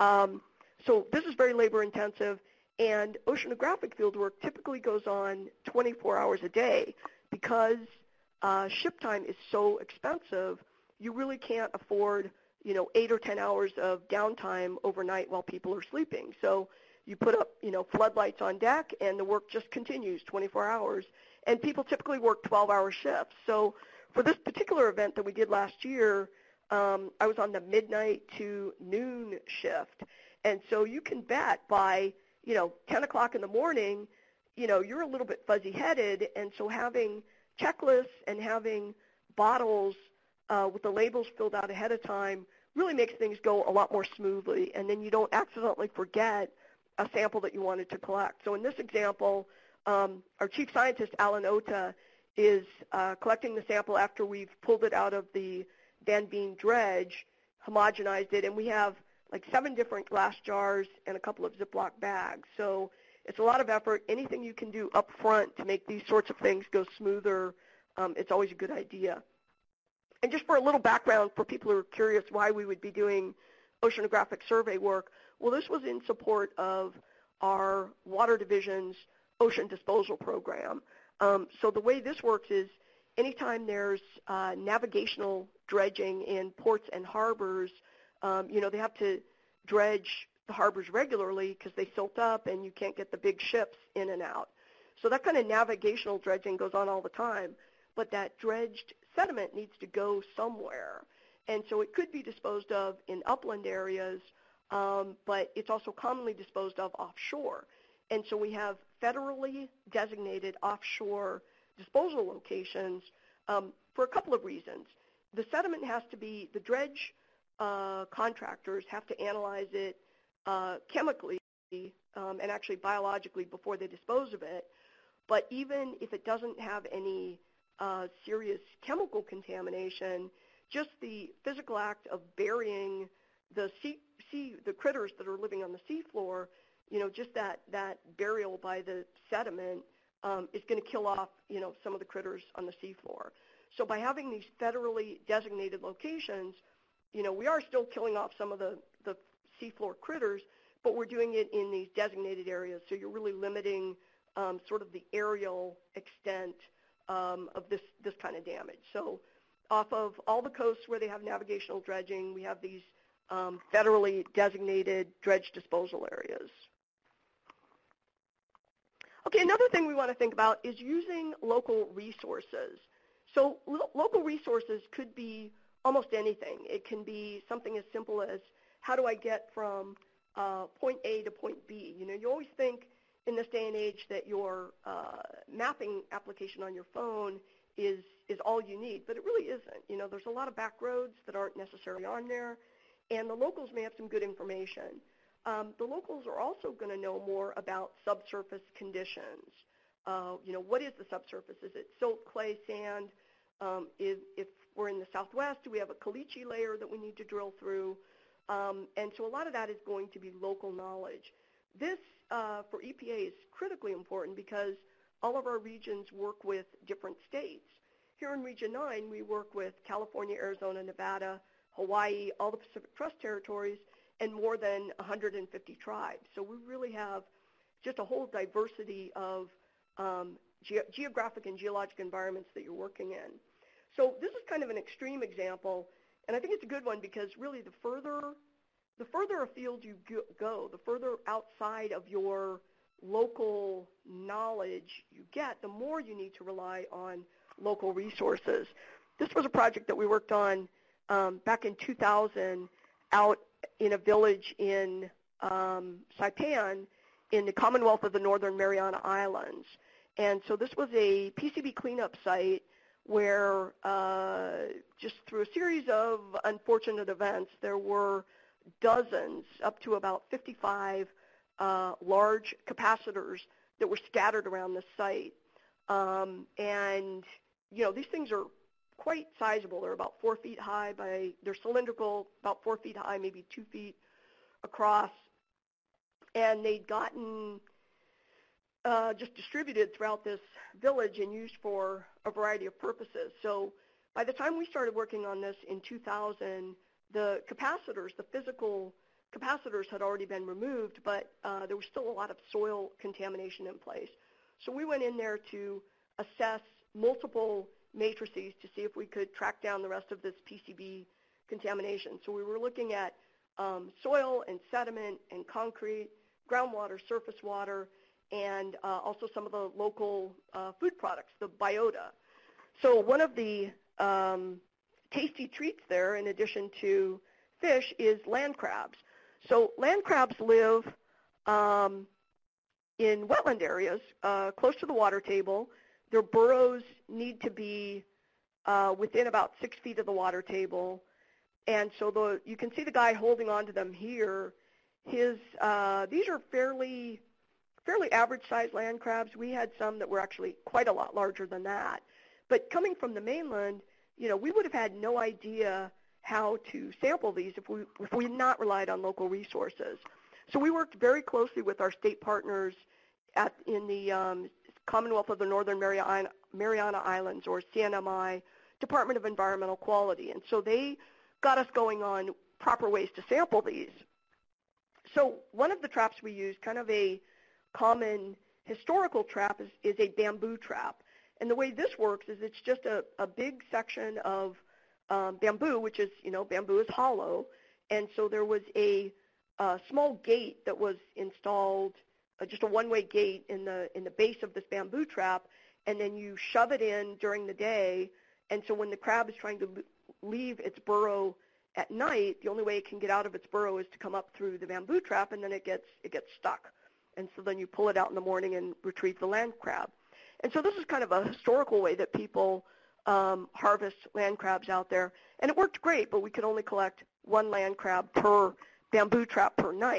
So this is very labor intensive, and oceanographic field work typically goes on 24 hours a day because ship time is so expensive. You really can't afford, 8 or 10 hours of downtime overnight while people are sleeping. So you put up, floodlights on deck, and the work just continues 24 hours. And people typically work 12-hour shifts. So for this particular event that we did last year, I was on the midnight to noon shift. And so you can bet by, 10 o'clock in the morning, you're a little bit fuzzy-headed. And so having checklists and having bottles with the labels filled out ahead of time really makes things go a lot more smoothly, and then you don't accidentally forget a sample that you wanted to collect. So in this example, our chief scientist, Alan Ota, is collecting the sample after we've pulled it out of the Van Veen dredge, homogenized it, and we have like 7 different glass jars and a couple of Ziploc bags. So it's a lot of effort. Anything you can do up front to make these sorts of things go smoother, it's always a good idea. And just for a little background for people who are curious why we would be doing oceanographic survey work, well, this was in support of our water division's ocean disposal program. So the way this works is anytime there's navigational dredging in ports and harbors, they have to dredge the harbors regularly because they silt up and you can't get the big ships in and out. So that kind of navigational dredging goes on all the time, but that dredged sediment needs to go somewhere. And so it could be disposed of in upland areas, but it's also commonly disposed of offshore. And so we have federally designated offshore disposal locations for a couple of reasons. The sediment has to be, the dredge contractors have to analyze it chemically and actually biologically before they dispose of it. But even if it doesn't have any serious chemical contamination, just the physical act of burying the the critters that are living on the seafloor, just that burial by the sediment is going to kill off, some of the critters on the seafloor. So by having these federally designated locations, we are still killing off some of the seafloor critters, but we're doing it in these designated areas. So you're really limiting sort of the aerial extent of this kind of damage. So off of all the coasts where they have navigational dredging, we have these federally designated dredge disposal areas. Okay, another thing we want to think about is using local resources. So local resources could be almost anything. It can be something as simple as, how do I get from point A to point B? You always think in this day and age that your mapping application on your phone is all you need, but it really isn't. There's a lot of back roads that aren't necessarily on there, and the locals may have some good information. The locals are also going to know more about subsurface conditions. What is the subsurface? Is it silt, clay, sand? If we're in the Southwest, do we have a caliche layer that we need to drill through? And so a lot of that is going to be local knowledge. This, for EPA, is critically important because all of our regions work with different states. Here in Region 9, we work with California, Arizona, Nevada, Hawaii, all the Pacific Crust territories, and more than 150 tribes. So we really have just a whole diversity of geographic and geologic environments that you're working in. So this is kind of an extreme example, and I think it's a good one because really the further afield you go, the further outside of your local knowledge you get, the more you need to rely on local resources. This was a project that we worked on back in 2000 out in a village in Saipan in the Commonwealth of the Northern Mariana Islands. And so this was a PCB cleanup site where just through a series of unfortunate events, there were dozens, up to about 55 large capacitors that were scattered around the site. And, these things are quite sizable. They're about 4 feet high they're cylindrical, about 4 feet high, maybe 2 feet across. And they'd gotten just distributed throughout this village and used for a variety of purposes. So by the time we started working on this in 2000, the capacitors, the physical capacitors had already been removed, but there was still a lot of soil contamination in place. So we went in there to assess multiple matrices to see if we could track down the rest of this PCB contamination. So we were looking at soil and sediment and concrete, groundwater, surface water, and also some of the local food products, the biota. So one of the tasty treats there, in addition to fish, is land crabs. So land crabs live in wetland areas close to the water table. Their burrows need to be within about 6 feet of the water table. And so you can see the guy holding on to them here. These are fairly average-sized land crabs. We had some that were actually quite a lot larger than that. But coming from the mainland, we would have had no idea how to sample these if we had not relied on local resources. So we worked very closely with our state partners in the Commonwealth of the Northern Mariana Islands, or CNMI, Department of Environmental Quality. And so they got us going on proper ways to sample these. So one of the traps we use, kind of a common historical trap, is a bamboo trap. And the way this works is it's just a big section of bamboo, which is, bamboo is hollow. And so there was a small gate that was installed, just a one-way gate in the base of this bamboo trap, and then you shove it in during the day. And so when the crab is trying to leave its burrow at night, the only way it can get out of its burrow is to come up through the bamboo trap, and then it gets stuck. And so then you pull it out in the morning and retrieve the land crab. And so this is kind of a historical way that people harvest land crabs out there. And it worked great, but we could only collect one land crab per bamboo trap per night.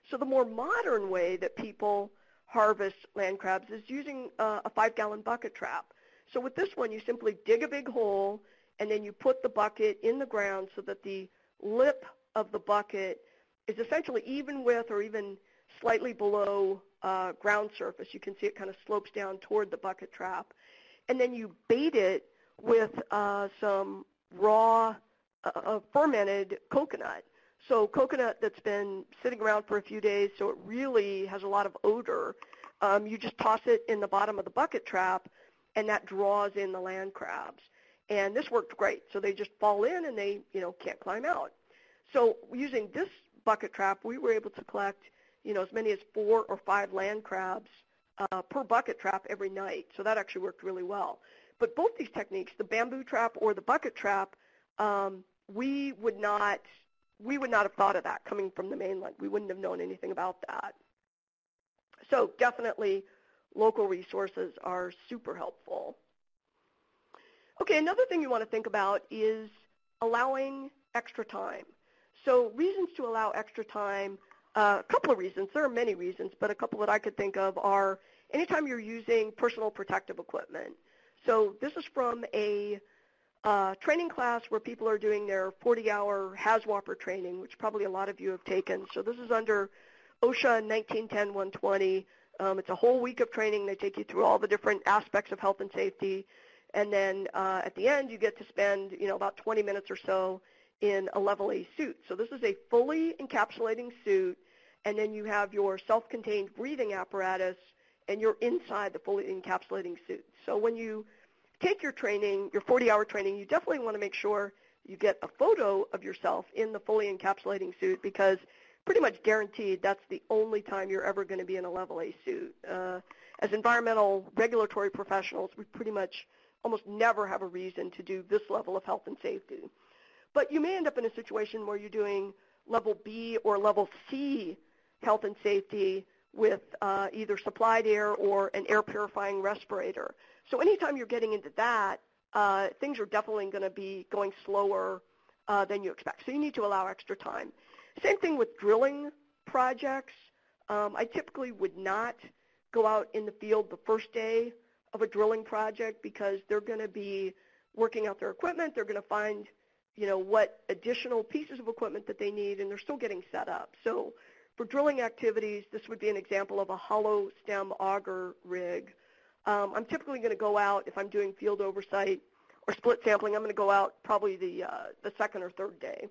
So the more modern way that people harvest land crabs is using a 5-gallon bucket trap. So with this one, you simply dig a big hole, and then you put the bucket in the ground so that the lip of the bucket is essentially even with or even slightly below ground surface. You can see it kind of slopes down toward the bucket trap. And then you bait it with some raw fermented coconut. So coconut that's been sitting around for a few days, so it really has a lot of odor. You just toss it in the bottom of the bucket trap, and that draws in the land crabs. And this worked great. So they just fall in and they, can't climb out. So using this bucket trap, we were able to collect, as many as 4 or 5 land crabs per bucket trap every night. So that actually worked really well. But both these techniques, the bamboo trap or the bucket trap, we would not have thought of that coming from the mainland. We wouldn't have known anything about that. So definitely local resources are super helpful. Okay, another thing you want to think about is allowing extra time. So reasons to allow extra time, a couple of reasons. There are many reasons, but a couple that I could think of are anytime you're using personal protective equipment. So this is from a training class where people are doing their 40-hour HAZWOPER training, which probably a lot of you have taken. So this is under OSHA 1910-120. It's a whole week of training. They take you through all the different aspects of health and safety. And then at the end, you get to spend, about 20 minutes or so in a level A suit. So this is a fully encapsulating suit, and then you have your self-contained breathing apparatus, and you're inside the fully encapsulating suit. So when you take your training, your 40-hour training, you definitely want to make sure you get a photo of yourself in the fully encapsulating suit, because pretty much guaranteed that's the only time you're ever going to be in a level A suit. As environmental regulatory professionals, we pretty much almost never have a reason to do this level of health and safety. But you may end up in a situation where you're doing level B or level C health and safety with either supplied air or an air purifying respirator. So anytime you're getting into that, things are definitely going to be going slower than you expect. So you need to allow extra time. Same thing with drilling projects. I typically would not go out in the field the first day of a drilling project because they're going to be working out their equipment. They're going to find, what additional pieces of equipment that they need, and they're still getting set up. So for drilling activities, this would be an example of a hollow stem auger rig. I'm typically going to go out, if I'm doing field oversight or split sampling, I'm going to go out probably the second or third day.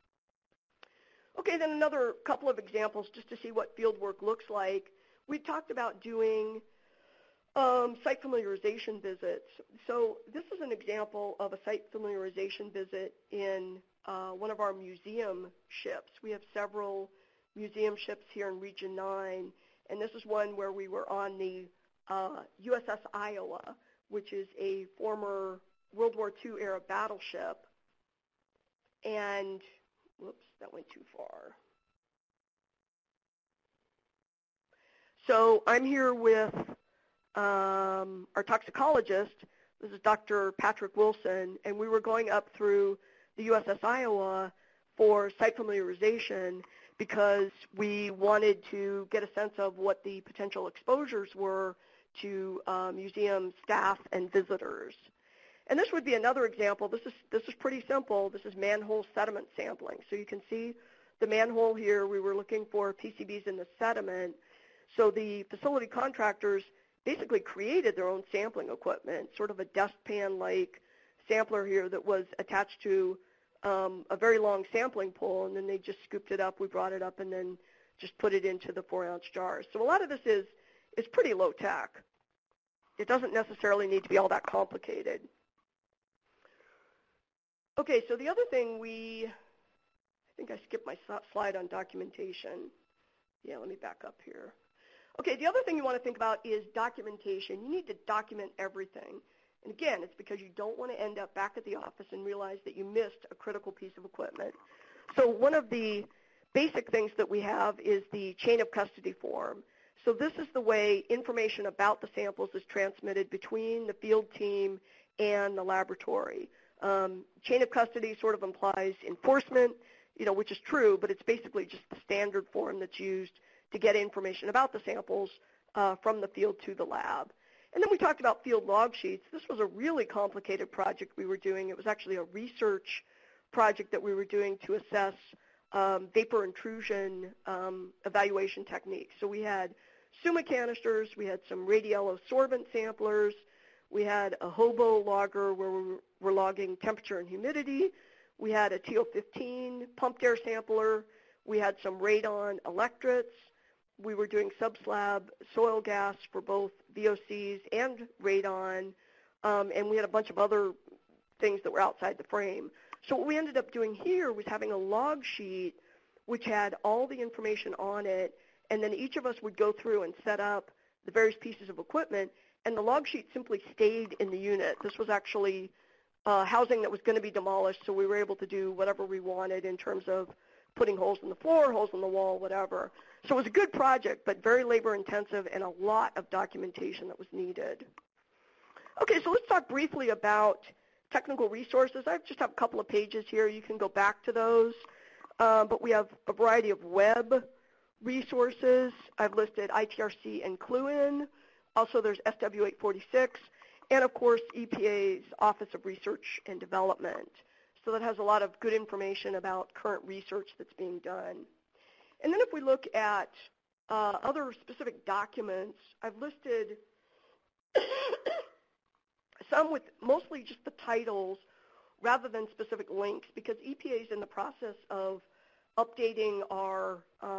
Okay, then another couple of examples just to see what field work looks like. We talked about doing site familiarization visits. So this is an example of a site familiarization visit in one of our museum ships. We have several museum ships here in Region 9, and this is one where we were on the USS Iowa, which is a former World War II era battleship. And, whoops, that went too far. So I'm here with our toxicologist. This is Dr. Patrick Wilson, and we were going up through the USS Iowa for site familiarization because we wanted to get a sense of what the potential exposures were to museum staff and visitors. And this would be another example. This is pretty simple. This is manhole sediment sampling. So you can see the manhole here. We were looking for PCBs in the sediment. So the facility contractors basically created their own sampling equipment, sort of a dustpan-like sampler here that was attached to a very long sampling pole, and then they just scooped it up. We brought it up and then just put it into the 4-ounce jars. So a lot of this is pretty low tech. It doesn't necessarily need to be all that complicated. Okay, so the other thing I think I skipped my slide on documentation. Yeah, let me back up here. Okay, the other thing you want to think about is documentation. You need to document everything. And again, it's because you don't want to end up back at the office and realize that you missed a critical piece of equipment. So one of the basic things that we have is the chain of custody form. So this is the way information about the samples is transmitted between the field team and the laboratory. Chain of custody sort of implies enforcement. which is true, but it's basically just the standard form that's used to get information about the samples from the field to the lab. And then we talked about field log sheets. This was a really complicated project we were doing. It was actually a research project that we were doing to assess vapor intrusion evaluation techniques. So we had SUMA canisters, we had some radiello sorbent samplers, we had a hobo logger where we were logging temperature and humidity, we had a TO15 pumped air sampler, we had some radon electrodes, we were doing subslab soil gas for both VOCs and radon, and we had a bunch of other things that were outside the frame. So what we ended up doing here was having a log sheet which had all the information on it, and then each of us would go through and set up the various pieces of equipment, and the log sheet simply stayed in the unit. This was actually housing that was going to be demolished, so we were able to do whatever we wanted in terms of putting holes in the floor, holes in the wall, whatever. So it was a good project, but very labor intensive and a lot of documentation that was needed. Okay, so let's talk briefly about technical resources. I just have a couple of pages here. You can go back to those. But we have a variety of web resources. I've listed ITRC and CLUIN. Also, there's SW846. And, of course, EPA's Office of Research and Development. So that has a lot of good information about current research that's being done. And then if we look at other specific documents, I've listed some with mostly just the titles rather than specific links, because EPA is in the process of updating our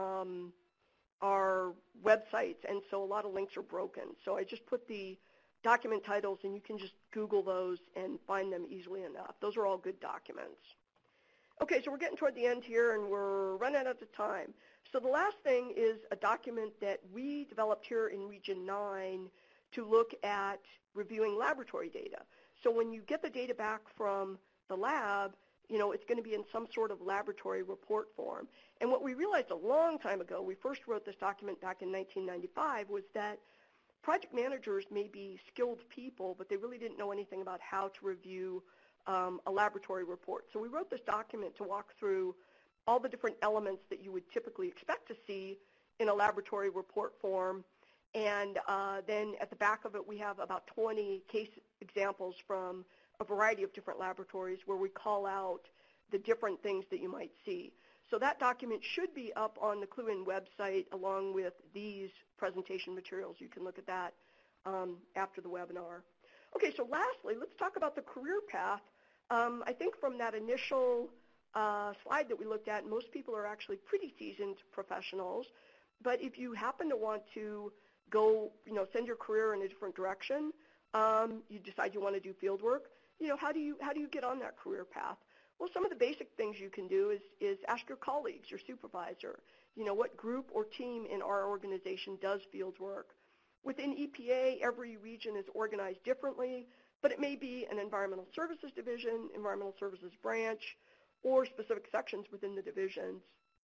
websites, and so a lot of links are broken. So I just put the document titles, and you can just Google those and find them easily enough. Those are all good documents. Okay, so we're getting toward the end here, and we're running out of time. So the last thing is a document that we developed here in Region 9 to look at reviewing laboratory data. So when you get the data back from the lab, it's going to be in some sort of laboratory report form. And what we realized a long time ago, we first wrote this document back in 1995, was that project managers may be skilled people, but they really didn't know anything about how to review a laboratory report. So we wrote this document to walk through all the different elements that you would typically expect to see in a laboratory report form. And then at the back of it, we have about 20 case examples from a variety of different laboratories where we call out the different things that you might see. So that document should be up on the CLUIN website along with these presentation materials. You can look at that after the webinar. Okay, so lastly, let's talk about the career path. I think from that initial slide that we looked at, most people are actually pretty seasoned professionals. But if you happen to want to go, send your career in a different direction, you decide you want to do field work, how do you get on that career path? Well, some of the basic things you can do is ask your colleagues, your supervisor, what group or team in our organization does field work. Within EPA, every region is organized differently, but it may be an environmental services division, environmental services branch, or specific sections within the divisions.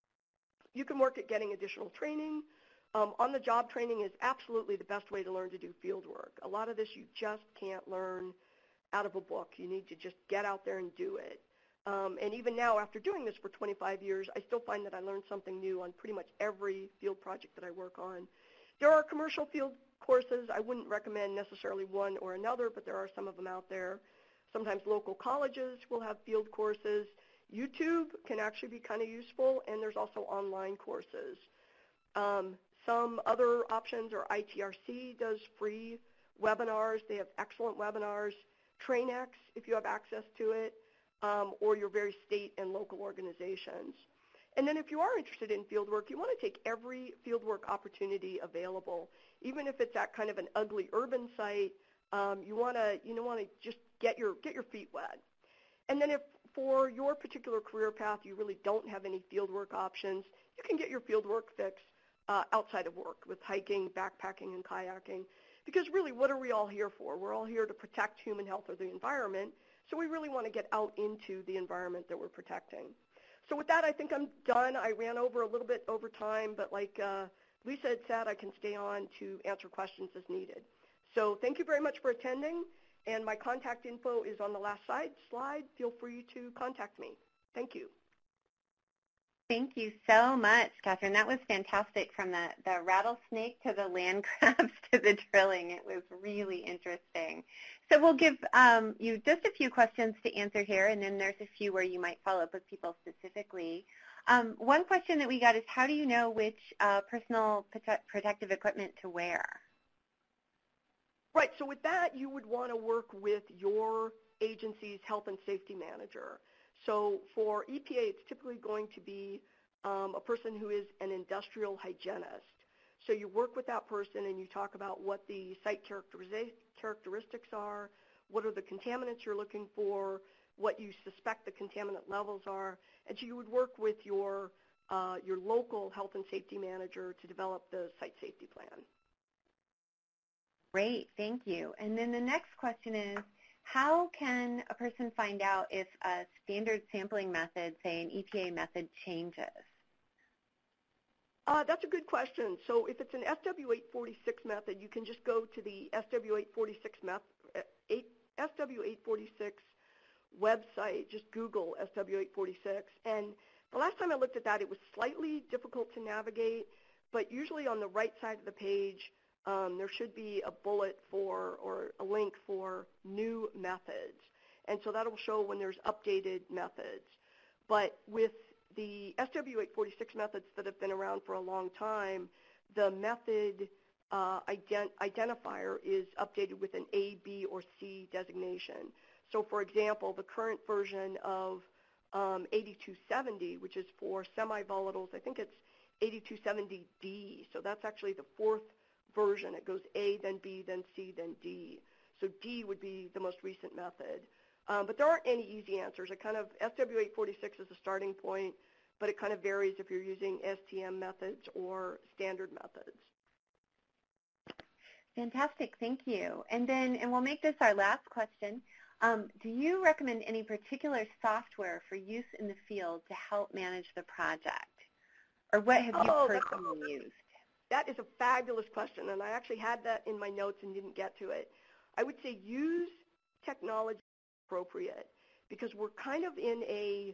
You can work at getting additional training. On-the-job training is absolutely the best way to learn to do field work. A lot of this you just can't learn out of a book. You need to just get out there and do it. And even now, after doing this for 25 years, I still find that I learn something new on pretty much every field project that I work on. There are commercial field courses. I wouldn't recommend necessarily one or another, but there are some of them out there. Sometimes local colleges will have field courses. YouTube can actually be kind of useful, and there's also online courses. Some other options are ITRC does free webinars. They have excellent webinars. TrainX, if you have access to it, or your very state and local organizations. And then if you are interested in fieldwork, you want to take every fieldwork opportunity available. Even if it's at kind of an ugly urban site, you want to just get your feet wet. And then if for your particular career path you really don't have any fieldwork options, you can get your fieldwork fix outside of work with hiking, backpacking, and kayaking. Because really, what are we all here for? We're all here to protect human health or the environment, so we really want to get out into the environment that we're protecting. So with that, I think I'm done. I ran over a little bit over time, but like Lisa had said, I can stay on to answer questions as needed. So thank you very much for attending, and my contact info is on the last slide. Feel free to contact me. Thank you. Thank you so much, Catherine. That was fantastic, from the rattlesnake to the land crabs to the drilling. It was really interesting. So we'll give you just a few questions to answer here, and then there's a few where you might follow up with people specifically. One question that we got is, how do you know which personal protective equipment to wear? Right, so with that, you would want to work with your agency's health and safety manager. So for EPA, it's typically going to be a person who is an industrial hygienist. So you work with that person and you talk about what the site characteristics are, what are the contaminants you're looking for, what you suspect the contaminant levels are, and so you would work with your local health and safety manager to develop the site safety plan. Great, thank you. And then the next question is, how can a person find out if a standard sampling method, say an EPA method, changes? That's a good question. So if it's an SW846 method, you can just go to the SW846 website, just Google SW846. And the last time I looked at that, it was slightly difficult to navigate, but usually on the right side of the page, there should be a bullet for, or a link for, new methods. And so that will show when there's updated methods. But with the SW846 methods that have been around for a long time, the method identifier is updated with an A, B, or C designation. So for example, the current version of 8270, which is for semi-volatiles, I think it's 8270D. So that's actually the fourth version. It goes A, then B, then C, then D. So D would be the most recent method. But there aren't any easy answers. SW846 is a starting point, but it kind of varies if you're using STM methods or standard methods. Fantastic, thank you. And we'll make this our last question. Do you recommend any particular software for use in the field to help manage the project? Or what have you personally used? That is a fabulous question, and I actually had that in my notes and didn't get to it. I would say use technology appropriate, because we're kind of in a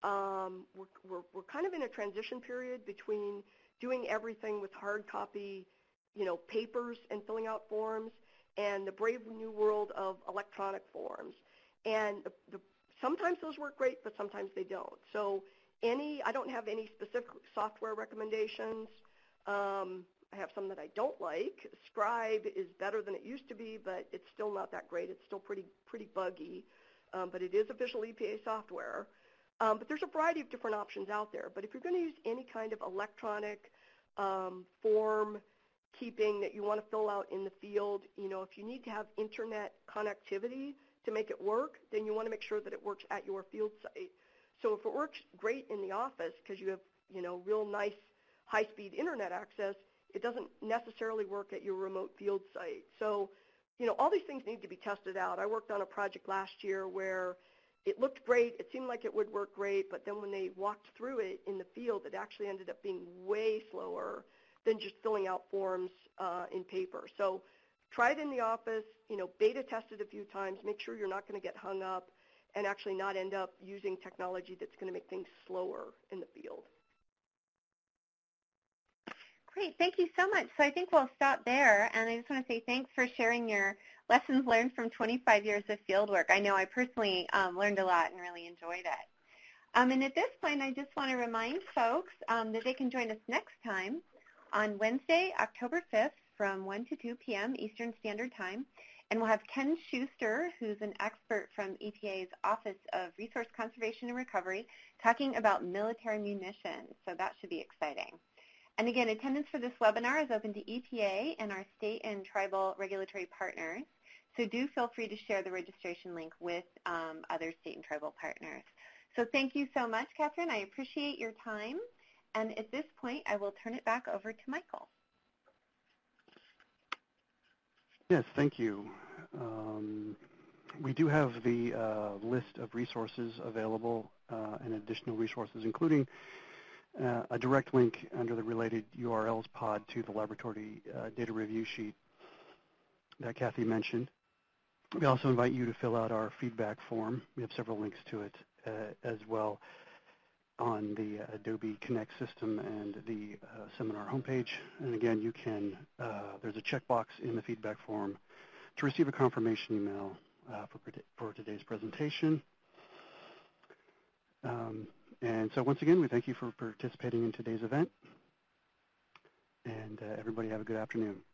transition period between doing everything with hard copy, papers and filling out forms, and the brave new world of electronic forms. And sometimes those work great, but sometimes they don't. So I don't have any specific software recommendations. I have some that I don't like. Scribe is better than it used to be, but it's still not that great. It's still pretty buggy, but it is official EPA software. But there's a variety of different options out there. But if you're going to use any kind of electronic form keeping that you want to fill out in the field, if you need to have internet connectivity to make it work, then you want to make sure that it works at your field site. So if it works great in the office because you have, real nice high-speed internet access, it doesn't necessarily work at your remote field site. So, all these things need to be tested out. I worked on a project last year where it looked great, it seemed like it would work great, but then when they walked through it in the field, it actually ended up being way slower than just filling out forms in paper. So try it in the office, beta test it a few times, make sure you're not going to get hung up and actually not end up using technology that's going to make things slower in the field. Great, thank you so much. So I think we'll stop there, and I just want to say thanks for sharing your lessons learned from 25 years of fieldwork. I know I personally learned a lot and really enjoyed it. And at this point, I just want to remind folks that they can join us next time on Wednesday, October 5th from 1 to 2 p.m. Eastern Standard Time. And we'll have Ken Schuster, who's an expert from EPA's Office of Resource Conservation and Recovery, talking about military munitions. So that should be exciting. And again, attendance for this webinar is open to EPA and our state and tribal regulatory partners. So do feel free to share the registration link with other state and tribal partners. So thank you so much, Catherine. I appreciate your time. And at this point, I will turn it back over to Michael. Yes, thank you. We do have the list of resources available and additional resources, including a direct link under the related URLs pod to the laboratory data review sheet that Kathy mentioned. We also invite you to fill out our feedback form. We have several links to it as well. on the Adobe Connect system and the seminar homepage. And again, you can, there's a checkbox in the feedback form to receive a confirmation email for today's presentation. And so once again, we thank you for participating in today's event. And everybody have a good afternoon.